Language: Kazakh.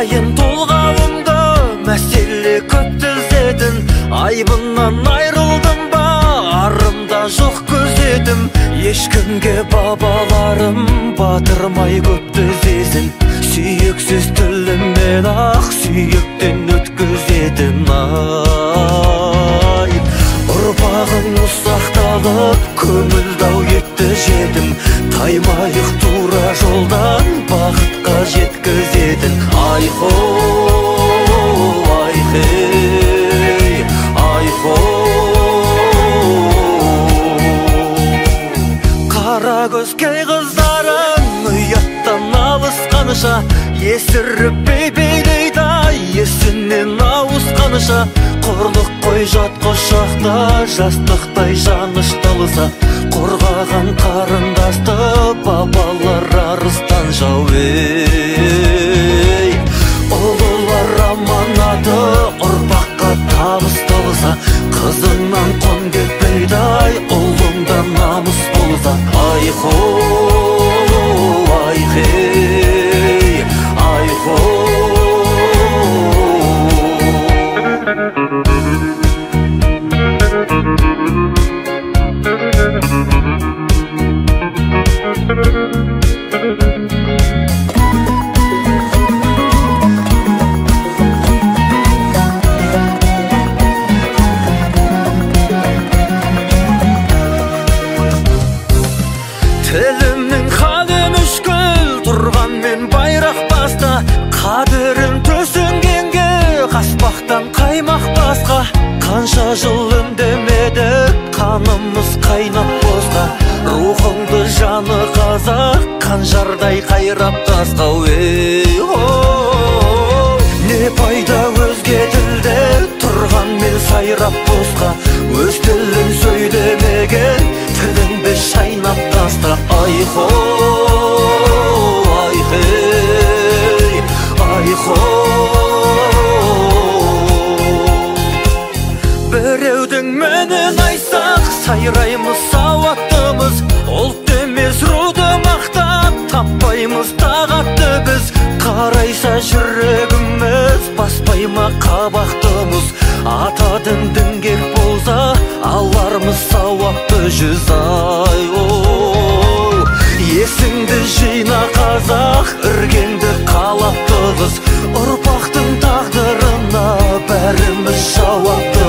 айтайын толғауымды, мәселе көп түзетін. Айбыннан айрылдым ба, арымда жоқ көзетім. Ешкімге бабаларым батырмай көп түзесін. Сүйексіз тіліммен ақ сүйектен өткізетін. Ай, ұрпағың ұсақталып көңілдау етті жетім. Таймайық тура жолдан бақытқа жеткізетін. Айхо, айхей, айхо. Қара көз кей қыздарың ұяттан алысқаныша, есіріп бейбейлейді есінен ауысқаныша. Құрлық қой жат құшақта жастықтай жанышталыса, қорғаған қарындасты бабалар арыстан жау. Ей, ұлылар аманаты ұрпаққа табысталыса, қызыңнан қон кетпейді ұлыңдан намыс болса. Айхо, айхей, айхо. Тілімнің халі мүшкіл тұрған мен байрақ баста, қадірін төсінгенге қаспақтан қаймақ басқа. Қанша жыл үндемеді қанымыз қайнап босқа, рухыңды жаны қазақ қанжардай қайрап тасқау. Не пайда өзге тілде тұрған мен сайрап босқа, өз тілін сөйлемеген тіліңді шайнап таста. Айхо, айхей, айхо. Біреудің менен айсақ сайраймыз сауаттымыз, ұлт емес руды мақтап таппаймыз тағатты біз. Қарайса жүрегіміз баспай ма қабақтымыз, ата діңгек болса алармыз сауапты жүз. Ай, есіңді жина қазақ, іргеңді қалап тығыз, ұрпақтың тағдырына бәріміз жауапты.